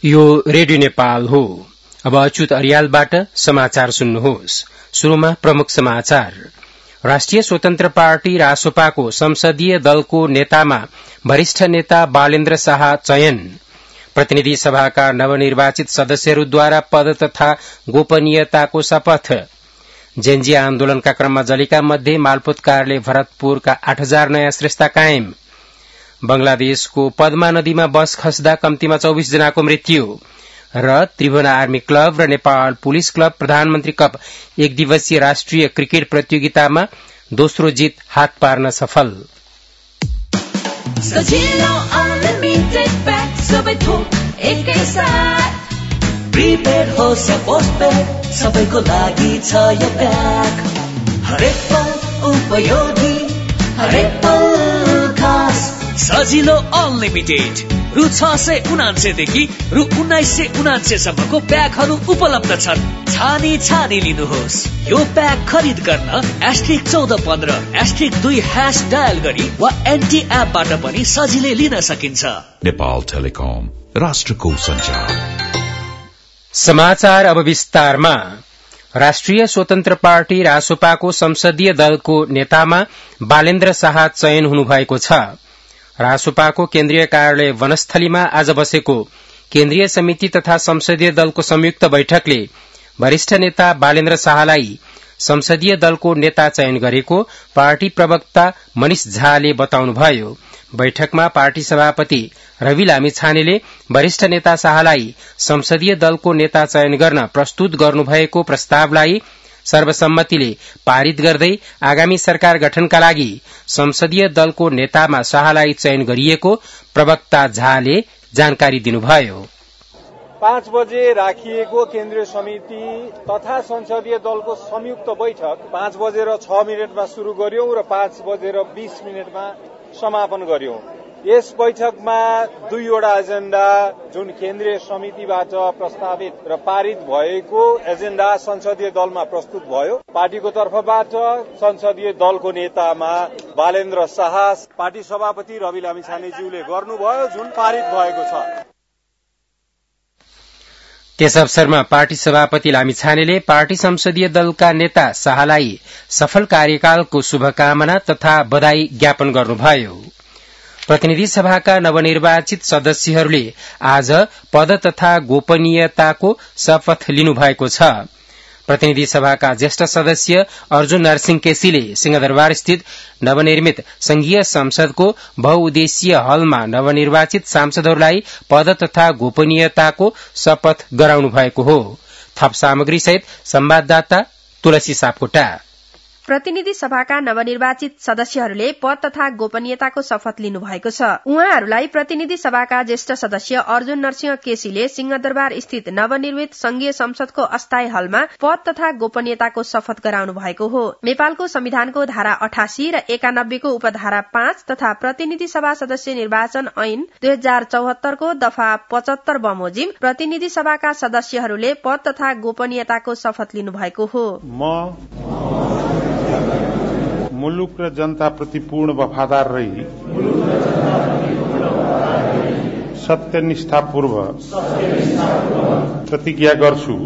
यो रेडियो नेपाल हो। अब अच्युत अर्यालबाट समाचार सुन्नुहोस्। सुरुमा प्रमुख समाचार। राष्ट्रिय स्वतन्त्र पार्टी रासोपाको संसदीय दलको नेतामा वरिष्ठ नेता बालेन्द्र शाह चयन। प्रतिनिधि सभाका नवनिर्वाचित सदस्यहरूद्वारा पद तथा गोपनीयताको शपथ। जेन्जी आन्दोलनका क्रममा जलेका मध्ये मालपोत कार्यालय भरतपुरका 8000 नयाँ श्रेष्ठता कायम। बंगलादेशको पद्मा नदीमा बस खस्दा कम्तीमा 24 जनाको मृत्यु र त्रिभुवन आर्मी क्लब र नेपाल पुलिस क्लब प्रधानमन्त्री कप एक दिवसीय राष्ट्रिय क्रिकेट प्रतियोगितामा दोस्रो जित हात पार्न सफल। प्रिपेड होस् या पोस्टपेड सबैको लागि छ यो प्याक। हरेक पल उपयोगी, हरेक पल खास। सजिलो अनलिमिटेड रु 699 देखि रु 1999 सम्मको प्याकहरू उपलब्ध छन्। छानी लिनुहोस्। यो प्याक खरिद गर्न *1415 *2# डायल गरी वा एन्टी एपबाट पनि सजिलै लिन सकिन्छ। नेपाल टेलिकम, राष्ट्रको सञ्चार। समाचार अब विस्तारमा। राष्ट्रिय स्वतन्त्र पार्टी रासोपाको संसदीय दलको नेतामा बालेन्द्र शाह चयन हुनुभएको छ। रासोपाको केन्द्रीय कार्यालय वनस्थलीमा आज बसेको केन्द्रीय समिति तथा संसदीय दलको संयुक्त बैठकले वरिष्ठ नेता बालेन्द्र शाहलाई संसदीय दलको नेता चयन गरेको पार्टी प्रवक्ता मनिष झाले बताउनुभयो। बैठकमा पार्टी सभापति रवि लामिछानेले वरिष्ठ नेता शाहलाई संसदीय दलको नेता चयन गर्न प्रस्तुत गर्नुभएको प्रस्तावलाई सर्वसम्मतिले पारित गर्दै आगामी सरकार गठनका लागि संसदीय दलको नेतामा शाहलाई चयन गरिएको प्रवक्ता झाले जानकारी दिनुभयो। 5 बजे राखिएको केन्द्रीय समिति तथा संसदीय दलको संयुक्त बैठक 5:06 शुरू गर्यौं र 5:20 समापन गर्यौं। यस बैठकमा 2वटा एजेन्डा जुन केन्द्रीय समितिबाट प्रस्तावित र पारित भएको एजेन्डा संसदीय दलमा प्रस्तुत भयो। पार्टीको तर्फबाट संसदीय दलको नेतामा बालेन्द्र शाह पार्टी सभापति रवि लामिछानेज्यूले गर्नुभयो, जुन पारित भएको छ। त्यस अवसरमा पार्टी सभापति लामिछानेले पार्टी संसदीय दलका नेता शाहलाई सफल कार्यकालको शुभकामना तथा बधाई ज्ञापन गर्नुभयो। प्रतिनिधि सभाका नवनिर्वाचित सदस्यहरूले आज पद तथा गोपनीयताको शपथ लिनुभएको छ। प्रतिनिधि सभाका ज्येष्ठ सदस्य अर्जुन नरसिंह केसीले सिंहदरबार स्थित नवनिर्मित संघीय संसदको बहुउद्देशीय हलमा नवनिर्वाचित सांसदहरूलाई पद तथा गोपनीयताको शपथ गराउनु भएको हो। थप सामग्री सहित संवाददाता तुलसी सापकोटा। प्रतिनिधि सभाका नवनिर्वाचित सदस्यहरूले पद तथा गोपनीयताको शपथ लिनु भएको छ। उहाँहरूलाई प्रतिनिधि सभाका ज्येष्ठ सदस्य अर्जुन नरसिंह केसीले सिंहदरबार स्थित नवनिर्मित संघीय संसदको अस्थायी हलमा पद तथा गोपनीयताको शपथ गराउनु भएको हो। नेपालको संविधानको धारा 88 र 91 को उपधारा 5 तथा प्रतिनिधि सभा सदस्य निर्वाचन ऐन 2074 को दफा 75 बमोजिम प्रतिनिधि सभाका सदस्यहरूले पद तथा गोपनीयताको शपथ लिनु भएको हो। मुलुक र जनताप्रति पूर्ण वफादार रही सत्यनिष्ठापूर्वक प्रतिज्ञा गर्छु।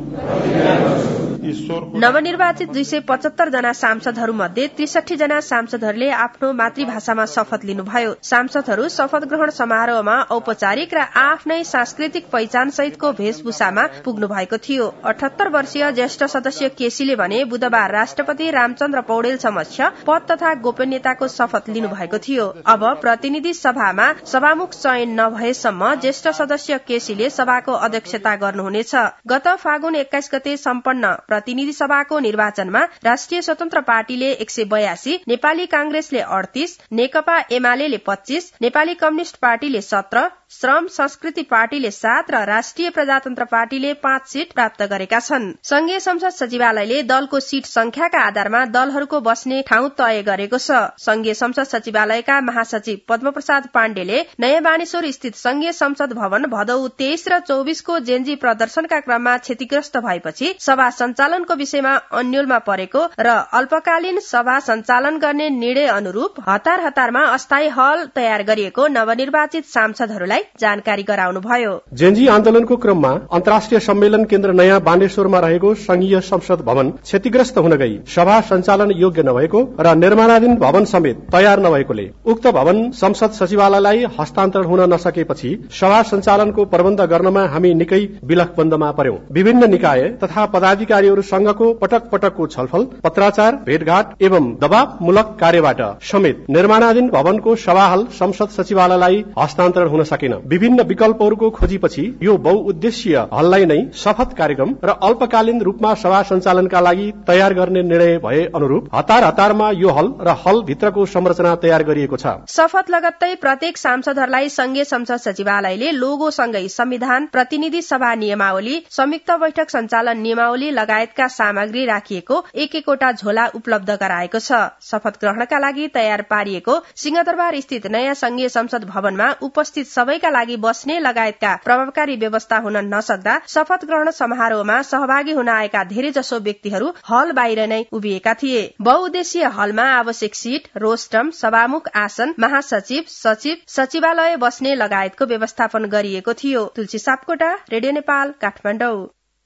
नवनिर्वाचित 275 जना सांसदहरू मध्ये 63 जना सांसदहरूले आफ्नो मातृभाषामा शपथ लिनुभयो। सांसदहरू शपथ ग्रहण समारोहमा औपचारिक र आफ्नै सांस्कृतिक पहिचान सहितको वेशभूषामा पुग्नु भएको थियो। 78 वर्षीय ज्येष्ठ सदस्य केसीले भने बुधबार राष्ट्रपति रामचन्द्र पौडेल समक्ष पद तथा गोपनीयताको शपथ लिनु भएको थियो। अब प्रतिनिधि सभामा सभामुख चयन नभएसम्म ज्येष्ठ सदस्य केसीले सभाको अध्यक्षता गर्नुहुनेछ। गत फागुन 21 गते सम्पन्न प्रतिनिधि सभाको निर्वाचनमा राष्ट्रिय स्वतन्त्र पार्टीले 182, नेपाली कांग्रेसले 38, नेकपा एमाले 25, नेपाली कम्युनिष्ट पार्टीले 17, श्रम संस्कृति पार्टीले 7 र राष्ट्रिय प्रजातन्त्र पार्टीले 5 सीट प्राप्त गरेका छन्। संघीय संसद सचिवालयले दलको सीट संख्याका आधारमा दलहरूको बस्ने ठाउँ तय गरेको छ। संघीय संसद सचिवालयका महासचिव पद्मप्रसाद पाण्डेले नयाँ बानेश्वर स्थित संघीय संसद भवन भदौ 23 र 24 को जेन्जी प्रदर्शनका क्रममा क्षतिग्रस्त भएपछि सभा सञ्चालनको विषयमा अन्योलमा परेको र अल्पकालीन सभा सञ्चालन गर्ने निर्णय अनुरूप हतारमा अस्थायी हल तयार गरिएको नवनिर्वाचित सांसदहरूलाई श्रेष्ठलाई जानकारी गराउनुभयो। जेनजी आन्दोलनको क्रममा अन्तर्राष्ट्रिय सम्मेलन केन्द्र नयाँ बानेश्वरमा रहेको संघीय संसद भवन क्षतिग्रस्त हुन गई सभा सञ्चालन योग्य नभएको र निर्माणाधीन भवन समेत तयार नभएकोले उक्त भवन संसद सचिवालयलाई हस्तान्तरण हुन नसकेपछि सभा सञ्चालनको प्रबन्ध गर्नमा हामी निकै विलखबन्दमा पर्यौं। विभिन्न निकाय तथा पदाधिकारीहरूसँगको पटक पटकको छलफल, पत्राचार, भेटघाट एवं दबावमूलक कार्यबाट समेत निर्माणाधीन भवनको सभाहाल संसद सचिवालयलाई हस्तान्तरण हुन सकेन। विभिन्न विकल्पहरूको खोजीपछि यो बहुउद्देश्यीय हललाई नै शपथ कार्यक्रम र अल्पकालीन रूपमा सभा सञ्चालनका लागि तयार गर्ने निर्णय भए अनुरूप हतारमा यो हल र हल भित्रको संरचना तयार गरिएको छ। शपथ लगत्तै प्रत्येक सांसदहरूलाई संघीय संसद सचिवालयले लोगो सँगै संविधान, प्रतिनिधि सभा नियमावली, संयुक्त बैठक सञ्चालन नियमावली लगायतका सामग्री राखिएको एक-एकवटा झोला उपलब्ध गराएको छ। शपथ ग्रहणका लागि तयार पारिएको सिंहदरबार स्थित नयाँ संघीय संसद भवनमा उपस्थित सबैका लागि बस्ने लगायतका प्रभावकारी व्यवस्था हुन नसक्दा शपथ ग्रहण समारोहमा सहभागी हुन आएका धेरैजसो व्यक्तिहरू हल बाहिर नै उभिएका थिए। बहुउद्देश्यीय हलमा आवश्यक सीट, रोस्टम, सभामुख आसन, महासचिव, सचिव, सचिवालय बस्ने लगायतको व्यवस्थापन गरिएको थियो। तुलसी सापकोटा, रेडियो नेपाल, काठमाडौँ।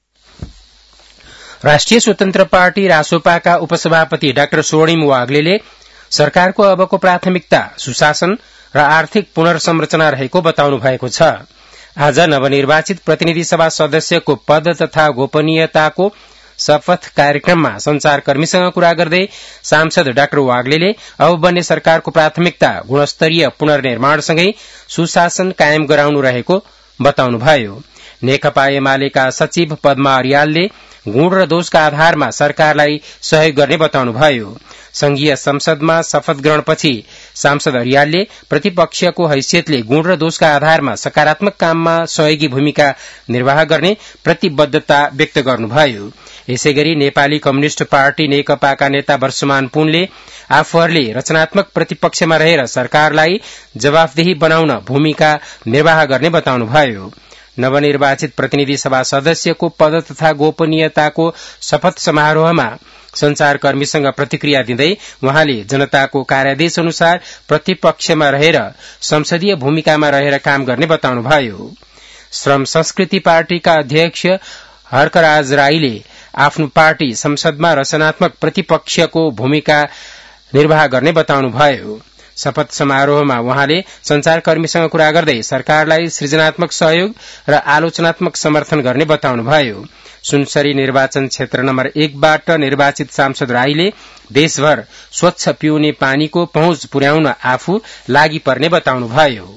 राष्ट्रिय स्वतन्त्र पार्टी रासोपाका उपसभापति डाक्टर स्वर्णिम वाग्लेले सरकारको अबको प्राथमिकता सुशासन र आर्थिक पुनर्संरचना रहेको बताउनु भएको छ। आज नवनिर्वाचित प्रतिनिधि सभा सदस्यको पद तथा गोपनीयताको शपथ कार्यक्रममा संचारकर्मीसँग कुरा गर्दै सांसद डाक्टर वाग्लेले अब बन्ने सरकारको प्राथमिकता गुणस्तरीय पुनर्निर्माणसँगै सुशासन कायम गराउनु रहेको बताउनुभयो। नेकपा एमालेका सचिव पद्मा अर्यालले गुण र दोषका आधारमा सरकारलाई सहयोग गर्ने बताउनुभयो। संघीय संसदमा शपथ ग्रहणपछि सांसद अर्यालले प्रतिपक्षको हैसियतले गुण र दोषका आधारमा सकारात्मक काममा सहयोगी भूमिका निर्वाह गर्ने प्रतिबद्धता व्यक्त गर्नुभयो। यसैगरी नेपाली कम्युनिष्ट पार्टी नेकपाका नेता वर्षमान पुनले आफूहरूले रचनात्मक प्रतिपक्षमा रहेर सरकारलाई जवाफदेही बनाउन भूमिका निर्वाह गर्ने बताउनुभयो। नवनिर्वाचित प्रतिनिधि सभा सदस्यको पद तथा गोपनीयताको शपथ समारोहमा संचारकर्मीसँग प्रतिक्रिया दिँदै उहाँले जनताको कार्यादेश अनुसार प्रतिपक्षमा रहेर संसदीय भूमिकामा रहेर काम गर्ने बताउनुभयो। श्रम संस्कृति पार्टीका अध्यक्ष हर्कराज राईले आफ्नो पार्टी संसदमा रचनात्मक प्रतिपक्षको भूमिका निर्वाह गर्ने बताउनुभयो। शपथ समारोहमा उहाँले संचारकर्मीसँग कुरा गर्दै सरकारलाई सृजनात्मक सहयोग र आलोचनात्मक समर्थन गर्ने बताउनुभयो। सुनसरी निर्वाचन क्षेत्र नम्बर 1 बाट निर्वाचित सांसद राईले देशभर स्वच्छ पिउने पानीको पहुँच पुर्याउन आफू लागि पर्ने बताउनुभयो।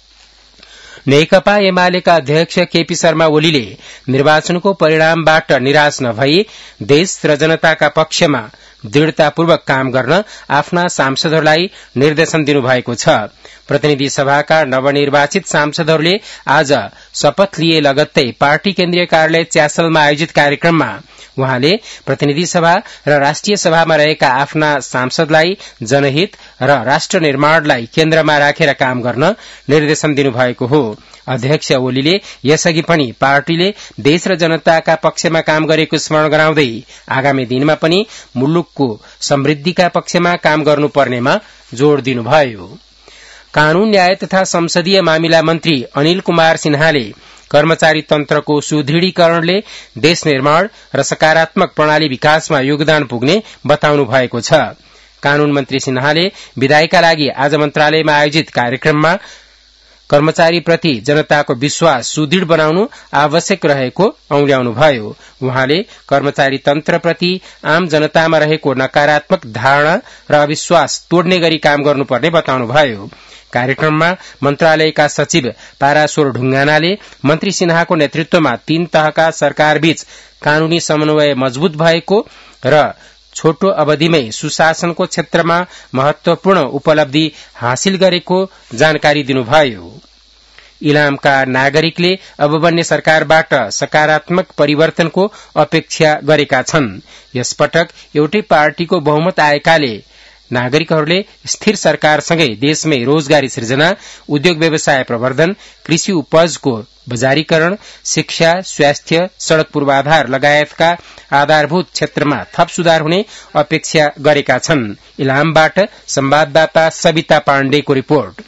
नेकपा एमालेका अध्यक्ष केपी शर्मा ओलीले निर्वाचनको परिणामबाट निराश नभई देश र जनताका पक्षमा दृढ़तापूर्वक काम गर्न आफ्ना सांसदहरूलाई निर्देशन दिनुभएको छ। प्रतिनिधि सभाका नवनिर्वाचित सांसदहरूले आज शपथ लिए लगत्तै पार्टी केन्द्रीय कार्यालय च्यासलमा आयोजित कार्यक्रममा उहाँले प्रतिनिधि सभा र राष्ट्रिय सभामा रहेका आफ्ना सांसदलाई जनहित र राष्ट्र निर्माणलाई केन्द्रमा राखेर काम गर्न निर्देशन दिनुभएको हो। अध्यक्ष ओलीले यसअघि पनि पार्टीले देश र जनताका पक्षमा काम गरेको स्मरण गराउँदै आगामी दिनमा पनि मुलुकको समृद्धिका पक्षमा काम गर्नुपर्नेमा जोड़ दिनुभयो। कानून न्याय तथा संसदीय मामिला मन्त्री अनिल कुमार सिन्हाले कर्मचारी तन्त्रको सुदृढीकरणले देश निर्माण र सकारात्मक प्रणाली विकासमा योगदान पुग्ने बताउनु भएको छ। कानून मन्त्री सिन्हाले विधायीका लागि आज मन्त्रालयमा आयोजित कार्यक्रममा कर्मचारीप्रति जनताको विश्वास सुदृढ़ बनाउनु आवश्यक रहेको औल्याउनुभयो। उहाँले कर्मचारी तन्त्रप्रति आम जनतामा रहेको नकारात्मक धारणा र अविश्वास तोड्ने गरी काम गर्नुपर्ने बताउनुभयो। कार्यक्रममा मन्त्रालयका सचिव पाराश्वर ढुंगानाले मन्त्री सिन्हाको नेतृत्वमा 3 तहका सरकारबीच कानूनी समन्वय मजबूत भएको र छोटो अवधिमै सुशासनको क्षेत्रमा महत्वपूर्ण उपलब्धि हासिल गरेको जानकारी दिनुभयो। इलामका नागरिकले अब बन्ने सरकारबाट सकारात्मक परिवर्तनको अपेक्षा गरेका छन्। यसपटक एउटै पार्टीको बहुमत आएकाले नागरिकहरूले स्थिर सरकारसँगै देशमै रोजगारी सृजना, उद्योग व्यवसाय प्रवर्धन, कृषि उपजको बजारीकरण, शिक्षा, स्वास्थ्य, सड़क पूर्वाधार लगायतका आधारभूत क्षेत्रमा थप सुधार हुने अपेक्षा गरेका छन्। इलामबाट संवाददाता सविता पाण्डेको रिपोर्ट।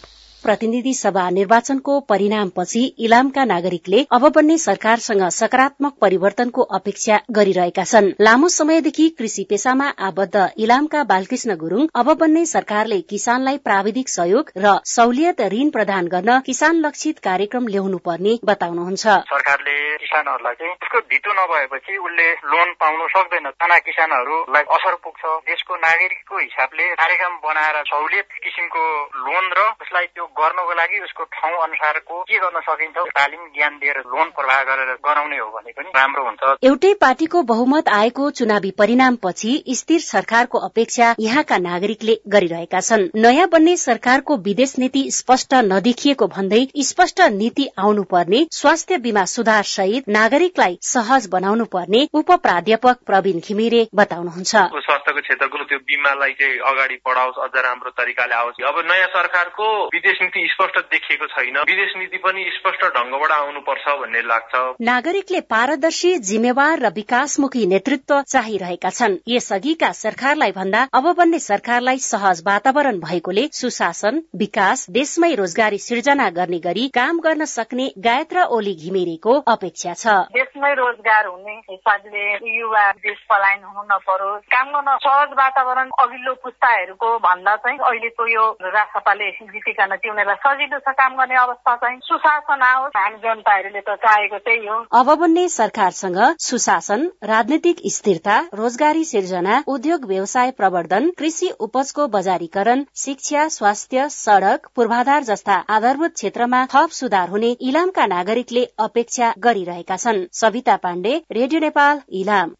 प्रतिनिधि सभा निर्वाचनको परिणामपछि इलामका नागरिकले अब बन्ने सरकारसँग सकारात्मक परिवर्तनको अपेक्षा गरिरहेका छन्। लामो समयदेखि कृषि पेशामा आबद्ध इलामका बालकृष्ण गुरूङ अब बन्ने सरकारले किसानलाई प्राविधिक सहयोग र सहुलियत ऋण प्रदान गर्न किसान लक्षित कार्यक्रम ल्याउनु पर्ने बताउनुहुन्छ। सरकारले किसानहरूलाई चाहिँ उसको धितो नभएपछि उसले लोन पाउन सक्दैन। साना किसानहरूलाई असर पुग्छ। देशको नागरिकको हिसाबले कार्यक्रम बनाएर सहुलियत किसिमको लोन र उसलाई त्यो गर्नको लागि उसको ठाउँ अनुसारको के गर्न सकिन्छ तालिम ज्ञान दिएर लोन प्रवाह गरेर गराउने हो भने पनि राम्रो हुन्छ। एउटै पार्टीको बहुमत आएको चुनावी परिणामपछि स्थिर सरकारको अपेक्षा यहाँका नागरिकले गरिरहेका छन्। नयाँ बन्ने सरकारको विदेश नीति स्पष्ट नदेखिएको भन्दै स्पष्ट नीति आउनु पर्ने, स्वास्थ्य बीमा सुधार सहित नागरिकलाई सहज बनाउनु पर्ने उप प्राध्यापक प्रवीण घिमिरे बताउनुहुन्छ। स्वास्थ्यको क्षेत्रको त्यो बीमालाई चाहिँ अगाडि बढाओस्, अझ राम्रो तरिकाले आओस्। अब नयाँ सरकारको विदेश नीति स्पष्ट देखिएको छैन, विदेश नीति पनि स्पष्ट ढंगबाट आउनुपर्छ भन्ने लाग्छ। नागरिकले पारदर्शी, जिम्मेवार र विकासमुखी नेतृत्व चाहिरहेका छन्। यसअघिका सरकारलाई भन्दा अब बन्ने सरकारलाई सहज वातावरण भएकोले सुशासन, विकास, देशमै रोजगारी सिर्जना गर्ने गरी काम गर्न सक्ने गायत्रा ओली घिमिरेको अपेक्षा छ। देशमै रोजगार हुने हिसाबले युवा देश पलायन हुनु नपरोस्, काम गर्न सहज वातावरण अघिल्लो पुस्ताहरूको भन्दा चाहिँ अहिलेको यो राष्ट्रपाले जितिकन तिउनेलाई सजिलो छ काम गर्ने अवस्था चाहिँ सुशासन आओस्। हामी जनताहरूले त चाहेको त्यही हो। अब बन्ने सरकारसँग सुशासन, राजनीतिक स्थिरता, रोजगारी सिर्जना, उद्योग व्यवसाय प्रवर्धन, कृषि उपजको बजारीकरण, शिक्षा, स्वास्थ्य, सड़क, पूर्वाधार जस्ता आधारभूत क्षेत्रमा थप सुधार हुने इलामका नागरिकले अपेक्षा गरिरहेका छन्। सविता पाण्डे, रेडियो नेपाल, इलाम।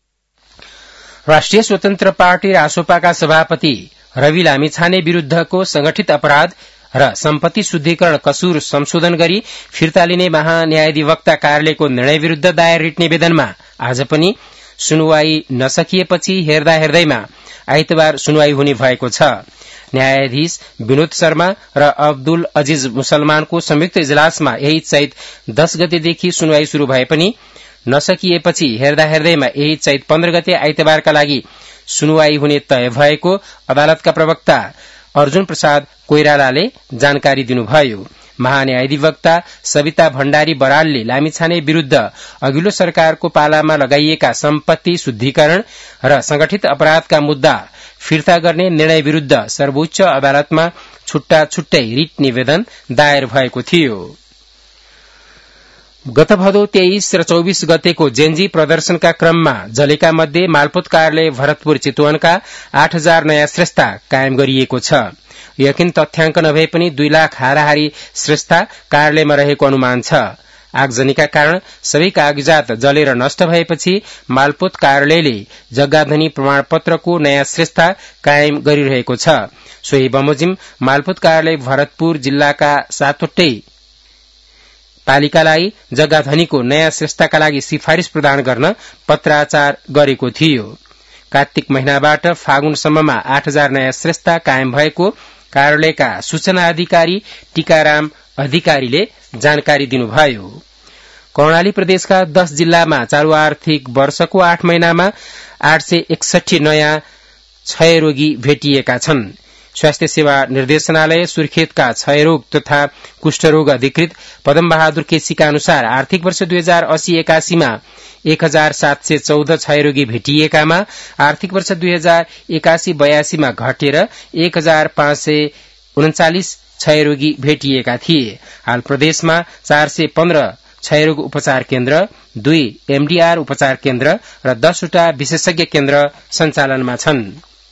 राष्ट्रिय स्वतन्त्र पार्टी रासोपाका सभापति रवि लामिछाने विरूद्धको संगठित अपराध र सम्पत्ति शुद्धिकरण कसुर संशोधन गरी फिर्ता लिने महान्यायाधिवक्ता कार्यालयको निर्णय विरूद्ध दायर रिट निवेदनमा आज पनि सुनवाई नसकिएपछि हेर्दैमा आइतबार सुनवाई हुने भएको छ। न्यायाधीश विनोद शर्मा र अब्दुल अजीज मुसलमानको संयुक्त इजलासमा यही चैत 10 गतेदेखि सुनवाई शुरू भए पनि नसकिएपछि हेर्दैमा यही चैत 15 गते आइतबारका लागि सुनवाई हुने तय भएको अदालतका प्रवक्ता अर्जुन प्रसाद कोइरालाले जानकारी दिनुभयो। महान्यायाधिवक्ता सविता भण्डारी बरालले लामिछाने विरूद्ध अघिल्लो सरकारको पालामा लगाइएका सम्पत्ति शुद्धिकरण र संगठित अपराधका मुद्दा फिर्ता गर्ने निर्णय विरूद्ध सर्वोच्च अदालतमा छुट्टा छुट्टै रिट निवेदन दायर भएको थियो। गत भदौ 23 र 24 गतेको जेन्जी प्रदर्शनका क्रममा जलेका मध्ये मालपोत कार्यालय भरतपुर चितवनका 8000 नयाँ श्रेष्ठा कायम गरिएको छ। यकिन तथ्याङ्क नभए पनि 2 लाख हाराहारी श्रेष्ठा कार्यालयमा रहेको अनुमान छ। आगजनीका कारण सबै कागजात जलेर नष्ट भएपछि मालपोत कार्यालयले जग्गाधनी प्रमाणपत्रको नयाँ श्रेष्ठा कायम गरिरहेको छ। सोही बमोजिम मालपोत कार्यालय भरतपुर जिल्लाका 7वटै पालिकालाई जग्गाधनीको नयाँ श्रेष्ठका लागि सिफारिश प्रदान गर्न पत्राचार गरेको थियो। कार्तिक महिनाबाट फागुनसम्ममा 8000 नयाँ श्रेष्ठा कायम भएको कार्यालयका सूचना अधिकारी टीकाराम अधिकारीले जानकारी दिनुभयो। कर्णाली प्रदेशका 10 जिल्लामा चालू आर्थिक वर्षको 8 महिनामा 861 नयाँ क्षयरोगी भेटिएका छन्। स्वास्थ्य सेवा निर्देशनालय सुर्खेतका क्षयरोग तथा कुष्ठरोग अधिकृत पदम बहादुर केसीका अनुसार आर्थिक वर्ष 2080-81 मा 1714 क्षयरोगी भेटिएकामा आर्थिक वर्ष 2081-82 मा घटेर 1539 क्षयरोगी भेटिएका थिए। हाल प्रदेशमा 415 क्षयरोग उपचार केन्द्र, 2 एमडीआर उपचार केन्द्र र 10 वटा विशेषज्ञ केन्द्र सञ्चालनमा छन्।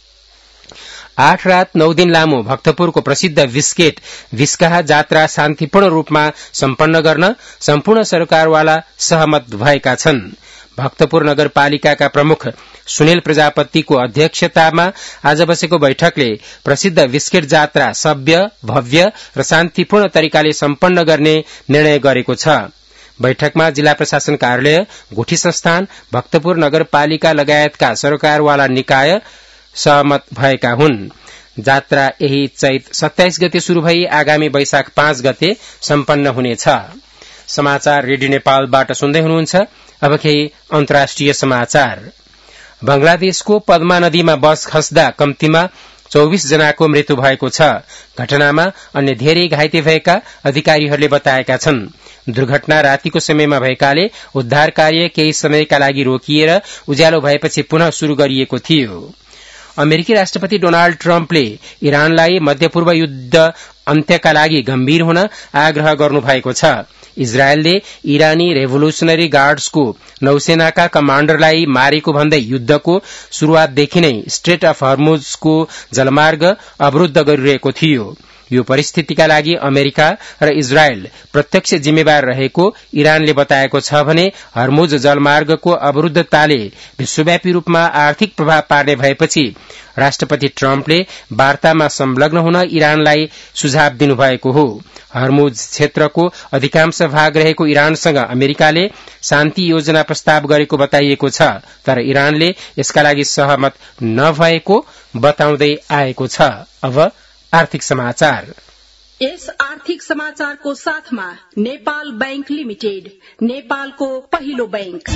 8 रात 9 दिन लामो भक्तपुरको प्रसिद्ध विस्केट विस्काहा जात्रा शान्तिपूर्ण रूपमा सम्पन्न गर्न सम्पूर्ण सरकारवाला सहमत भएका छन्। भक्तपुर नगरपालिकाका प्रमुख सुनिल प्रजापतिको अध्यक्षतामा आज बसेको बैठकले प्रसिद्ध विस्केट जात्रा सभ्य, भव्य र शान्तिपूर्ण तरिकाले सम्पन्न गर्ने निर्णय गरेको छ। बैठकमा जिल्ला प्रशासन कार्यालय, गुठी संस्थान, भक्तपुर नगरपालिका लगायतका सरकारवाला निकाय सहमत भएका हुन्। जात्रा यही चैत 27 गते शुरू भई आगामी वैशाख 5 गते सम्पन्न हुनेछ। समाचार रेडियो नेपालबाट सुन्दै हुनुहुन्छ। अब केही अन्तर्राष्ट्रिय समाचार। बंगलादेशको पद्मा नदीमा बस खस्दा कम्तीमा 24 जनाको मृत्यु भएको छ। घटनामा अन्य धेरै घाइते भएका अधिकारीहरूले बताएका छन्। दुर्घटना रातिको समयमा भएकाले उद्धार कार्य केही समयका लागि रोकिएर उज्यालो भएपछि पुनः शुरू गरिएको थियो। अमेरिकी राष्ट्रपति डोनाल्ड ट्रम्पले इरानलाई मध्यपूर्व युद्ध अन्त्यका लागि गम्भीर हुन आग्रह गर्नुभएको छ। इजरायलले इरानी रेभोल्युशनरी गार्ड्सको नौसेनाका कमाण्डरलाई मारेको भन्दै युद्धको शुरूआतदेखि नै स्ट्रेट अफ हर्मुजको जलमार्ग अवरूद्ध गरिरहेको थियो। यो परिस्थितिका लागि अमेरिका र इजरायल प्रत्यक्ष जिम्मेवार रहेको इरानले बताएको छ भने हर्मुज जलमार्गको अवरूद्धताले विश्वव्यापी रूपमा आर्थिक प्रभाव पार्ने भएपछि राष्ट्रपति ट्रम्पले वार्तामा संलग्न हुन इरानलाई सुझाव दिनुभएको हो। हर्मुज क्षेत्रको अधिकांश भाग रहेको इरानसँग अमेरिकाले शान्ति योजना प्रस्ताव गरेको बताइएको छ, तर इरानले यसका लागि सहमत नभएको बताउँदै आएको छ। अब आर्थिक समाचार। यस आर्थिक समाचारको साथमा नेपाल बैंक लिमिटेड, नेपालको पहिलो बैंक।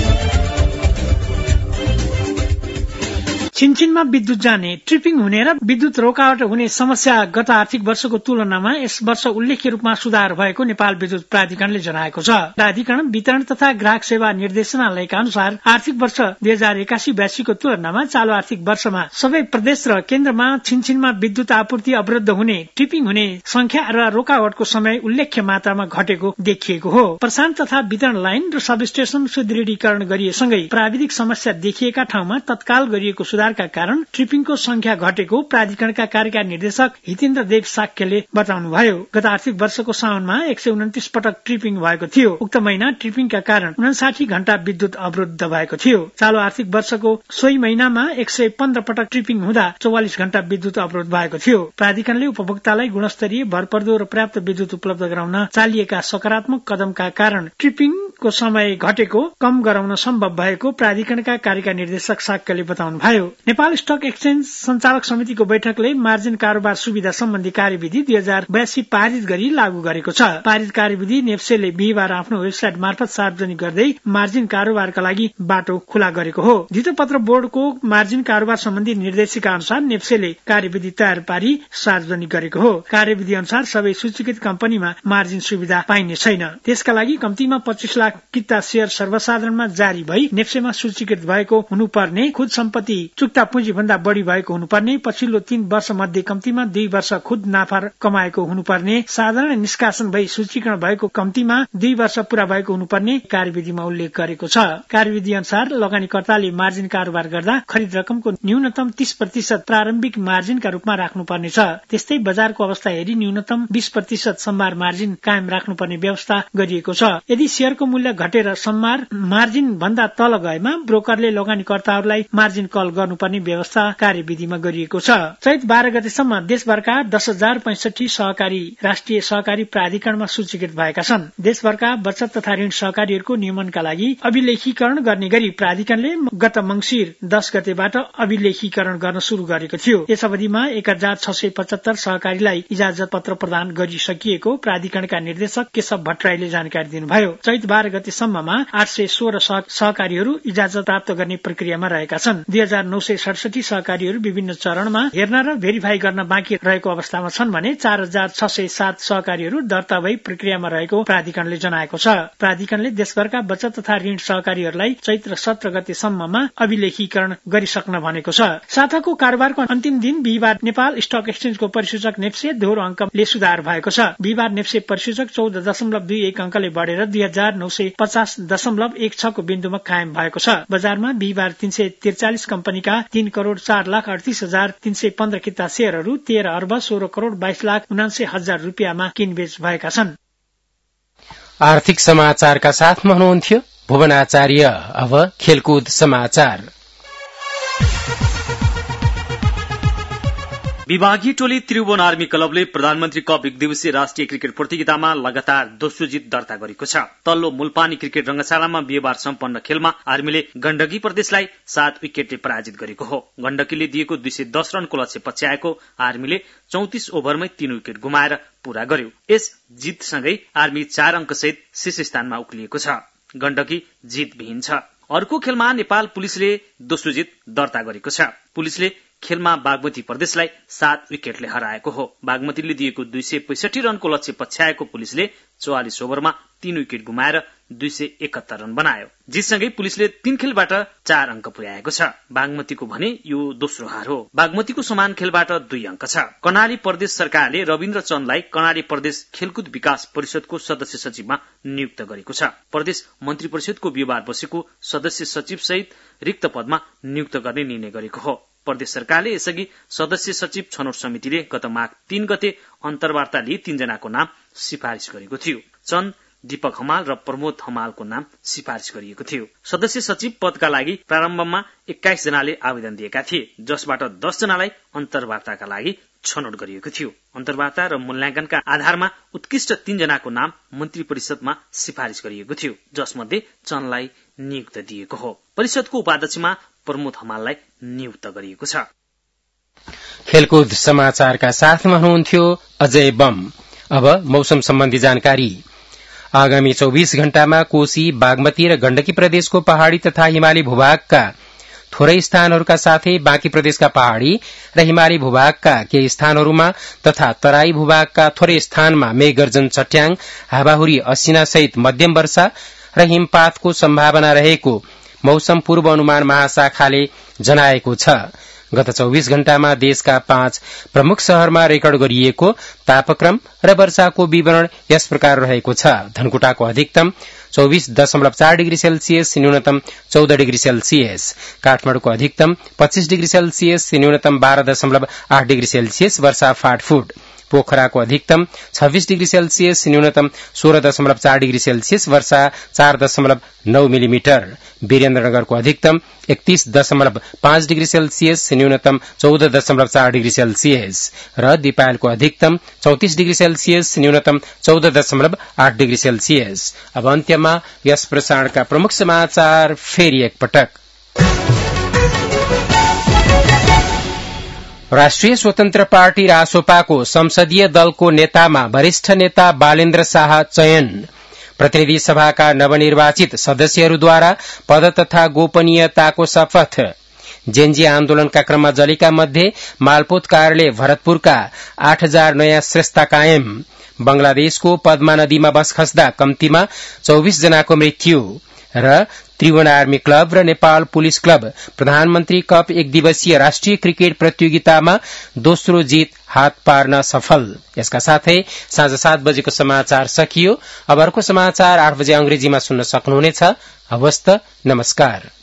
छिनछिनमा विद्युत जाने, ट्रिपिङ हुने र विद्युत रोकावट हुने समस्या गत आर्थिक वर्षको तुलनामा यस वर्ष उल्लेख्य रूपमा सुधार भएको नेपाल विद्युत प्राधिकरणले जनाएको छ। प्राधिकरण वितरण तथा ग्राहक सेवा निर्देशनालयका अनुसार आर्थिक वर्ष 2081-82 को तुलनामा चालू आर्थिक वर्षमा सबै प्रदेश र केन्द्रमा छिनछिनमा विद्युत आपूर्ति अवरुद्ध हुने, ट्रिपिङ हुने संख्या र रोकावटको समय उल्लेख्य मात्रामा घटेको देखिएको हो। प्रसारण तथा वितरण लाइन र सबस्टेशन सुदृढीकरण गरिएसँगै प्राविधिक समस्या देखिएका ठाउँमा तत्काल गरिएको सुधारका कारण ट्रिपिङको संख्या घटेको प्राधिकरणका कार्यकारी निर्देशक हितेन्द्र देव साक्यले बताउनुभयो। गत आर्थिक वर्षको साउनमा 129 पटक ट्रिपिङ भएको थियो। उक्त महिना ट्रिपिङका कारण 59 घण्टा विद्युत अवरुद्ध भएको थियो। चालू आर्थिक वर्षको सोही महिनामा 115 पटक ट्रिपिङ हुँदा 44 घण्टा विद्युत अवरोध भएको थियो। प्राधिकरणले उपभोक्तालाई गुणस्तरीय, भरपर्दो र पर्याप्त विद्युत उपलब्ध गराउन चालिएका सकारात्मक कदमका कारण ट्रिपिङको समय घटेको कम गराउन सम्भव भएको प्राधिकरणका कार्यकारी निर्देशक साक्यले बताउनुभयो। नेपाल स्टक एक्सचेन्ज सञ्चालक समितिको बैठकले मार्जिन कारोबार सुविधा सम्बन्धी कार्यविधि 2082 पारित गरी लागू गरेको छ। पारित कार्यविधि नेप्सेले बिहिबार आफ्नो वेबसाइट मार्फत सार्वजनिक गर्दै मार्जिन कारोबारका लागि बाटो खुला गरेको हो। धितोपत्र बोर्डको मार्जिन कारोबार सम्बन्धी निर्देशिका अनुसार नेप्सेले कार्यविधि तयार पारी सार्वजनिक गरेको हो। कार्यविधि अनुसार सबै सूचीकृत कम्पनीमा मार्जिन सुविधा पाइने छैन। त्यसका लागि कम्तीमा 25 लाख किता शेयर सर्वसाधारणमा जारी भई नेप्सेमा सूचीकृत भएको हुनुपर्ने, खुद सम्पत्ति चुक्ता पुँजी भन्दा बढ़ी भएको हुनुपर्ने, पछिल्लो 3 वर्ष मध्ये कम्तीमा 2 वर्ष खुद नाफा कमाएको हुनुपर्ने, साधारण निष्कासन भई सूचीकरण भएको कम्तीमा 2 वर्ष पूरा भएको हुनुपर्ने कार्यविधिमा उल्लेख गरेको छ। कार्यविधि अनुसार लगानीकर्ताले मार्जिन कारोबार गर्दा खरिद रकमको न्यूनतम 30% प्रारम्भिक मार्जिनका रूपमा राख्नुपर्नेछ। त्यस्तै बजारको अवस्था हेरी न्यूनतम 20% सम्मार मार्जिन कायम राख्नुपर्ने व्यवस्था गरिएको छ। यदि शेयरको मूल्य घटेर सम्मार मार्जिन भन्दा तल गएमा ब्रोकरले लगानीकर्ताहरूलाई मार्जिन कल गर्नुपर्ने व्यवस्था कार्यविधिमा गरिएको छ। चैत 12 गतेसम्म देशभरका 10,065 सहकारी राष्ट्रिय सहकारी प्राधिकरणमा सूचीकृत भएका छन्। देशभरका बचत तथा ऋण सहकारीहरूको नियमनका लागि अभिलेखीकरण गर्ने गरी प्राधिकरणले गत मंसिर 10 गतेबाट अभिलेखीकरण गर्न शुरू गरेको थियो। यस अवधिमा 1675 सहकारीलाई इजाजत पत्र प्रदान गरिसकिएको प्राधिकरणका निर्देशक केशव भट्टराईले जानकारी दिनुभयो। चैत 12 गतेसम्ममा 816 सहकारीहरू इजाजत प्राप्त गर्ने प्रक्रियामा रहेका छन्। 2967 सहकारीहरू विभिन्न चरणमा हेर्न र भेरिफाई गर्न बाँकी रहेको अवस्थामा छन् भने 4607 सहकारीहरू दर्ता भई प्रक्रियामा रहेको प्राधिकरणले जनाएको छ। प्राधिकरणले देशभरका बचत तथा ऋण सहकारीहरूलाई चैत्र 17 गतेसम्ममा अभिलेखीकरण गरिसक्न भनेको छ। साताको कारोबारको अन्तिम दिन बिहिबार नेपाल स्टक एक्सचेन्जको परिसूचक नेप्से दोहोरो अंकले सुधार भएको छ। बिहिबार नेप्से परिसूचक 14.21 अंकले बढेर 2950.16 को बिन्दुमा कायम भएको छ। बजारमा बिहिबार 343 कम्पनीका 3,04,38,315 किता शेयरहरू 13,16,22,79,000 रुपियाँमा किनबेच भएका छन्। आर्थिक समाचारका साथमा हुनुहुन्थ्यो भुवन आचार्य। अब खेलकुद समाचार। विभागीय टोली त्रिभुवन आर्मी क्लबले प्रधानमन्त्री कप 1 दिवसीय राष्ट्रिय क्रिकेट प्रतियोगितामा लगातार दोस्रो जित दर्ता गरेको छ। तल्लो मुलपानी क्रिकेट रंगशालामा बिहिबार सम्पन्न खेलमा आर्मीले गण्डकी प्रदेशलाई 7 विकेटले पराजित गरेको हो। गण्डकीले दिएको 210 रनको लक्ष्य पछ्याएको आर्मीले 34 ओभरमै 3 विकेट गुमाएर पूरा गर्यो। यस जितसँगै आर्मी 4 अंकसहित शीर्ष स्थानमा उक्लिएको छ। गण्डकी जितविहीन छ। अर्को खेलमा नेपाल पुलिसले दोस्रो जित दर्ता गरेको छ। पुलिसले खेलमा बागमती प्रदेशलाई 7 विकेटले हराएको हो। बागमतीले दिएको 265 रनको लक्ष्य पछ्याएको पुलिसले 44 ओभरमा 3 विकेट गुमाएर 271 रन बनायो। जितसँगै पुलिसले 3 खेलबाट 4 अंक पुर्याएको छ। बागमतीको भने यो दोस्रो हार हो। बागमतीको समान खेलबाट 2 अंक छ। कर्णाली प्रदेश सरकारले रविन्द्र चन्दलाई कर्णाली प्रदेश खेलकुद विकास परिषदको सदस्य सचिवमा नियुक्त गरेको छ। प्रदेश मन्त्री परिषदको बिहिबार बसेको सदस्य सचिव सहित रिक्त पदमा नियुक्त गर्ने निर्णय गरेको हो। प्रदेश सरकारले यसअघि सदस्य सचिव छनौट समितिले गत माघ 3 गते अन्तर्वार्ता लिए 3 जनाको नाम सिफारिश गरेको थियो। चन्द, दीपक हमाल र प्रमोद हमालको नाम सिफारिश गरिएको थियो। सदस्य सचिव पदका लागि प्रारम्भमा 21 जनाले आवेदन दिएका थिए, जसबाट 10 जनालाई अन्तर्वार्ताका लागि छनौट गरिएको थियो। अन्तर्वार्ता र मूल्याङ्कनका आधारमा उत्कृष्ट 3 जनाको नाम मन्त्री परिषदमा सिफारिश गरिएको थियो, जसमध्ये चन्दलाई नियुक्त दिएको हो। परिषदको उपाध्यक्षमा प्रमोद हमाललाई नियुक्त गरिएको छ। खेलकुद समाचारका साथमा हुनुहुन्थ्यो अजय बम। अब मौसम सम्बन्धी जानकारी। आगामी 24 घण्टामा कोशी, बागमती र गण्डकी प्रदेशको पहाड़ी तथा हिमाली भूभागका थोरै स्थानहरूका साथै बाँकी प्रदेशका पहाड़ी र हिमाली भूभागका केही स्थानहरूमा तथा तराई भूभागका थोरै स्थानमा मेघगर्जन, चट्याङ, हावाहुरी, असिना सहित मध्यम वर्षा र हिमपातको सम्भावना रहेको मौसम पूर्व अनुमान महाशाखाले जनाएको छ। गत 24 घण्टामा देशका 5 प्रमुख शहरमा रेकर्ड गरिएको तापक्रम र वर्षाको विवरण यस प्रकार रहेको छ। धनकुटाको अधिकतम 24.4 डिग्री सेल्सियस, न्यूनतम 14 डिग्री सेल्सियस। काठमाडौँको अधिकतम 25 डिग्री सेल्सियस, न्यूनतम 12.8 डिग्री सेल्सियस वर्षा फाटफुट। पोखराको अधिकतम 26 डिग्री सेल्सियस, न्यूनतम 16.4 डिग्री सेल्सियस वर्षा 4.9 मिलिमिटर। वीरेन्द्रनगरको अधिकतम 31.5 डिग्री सेल्सियस, न्यूनतम 14.4 डिग्री सेल्सियस र दिपायलको अधिकतम 34 डिग्री सेल्सियस, न्यूनतम 14.8 डिग्री सेल्सियस। अब अन्त्यमा यस प्रसारणका प्रमुख समाचार फेरि एकपटक। राष्ट्रिय स्वतन्त्र पार्टी रासोपाको संसदीय दलको नेतामा वरिष्ठ नेता बालेन्द्र शाह चयन। प्रतिनिधि सभाका नवनिर्वाचित सदस्यहरूद्वारा पद तथा गोपनीयताको शपथ। जेनजी आन्दोलनका क्रममा जलेका मध्ये मालपोत कार्यालय भरतपुरका 8000 नयाँ श्रेष्ठता कायम। बंगलादेशको पद्मा नदीमा बस खस्दा कम्तीमा 24 जनाको मृत्यु र त्रिभुवन आर्मी क्लब र नेपाल पुलिस क्लब प्रधानमन्त्री कप 1 दिवसीय राष्ट्रिय क्रिकेट प्रतियोगितामा दोस्रो जीत हात पार्न सफल। यसका साथै साँझ 7 बजेको समाचार सकियो। अब अर्को समाचार 8 बजे अंग्रेजीमा सुन्न सक्नुहुनेछ। हवस् त, नमस्कार।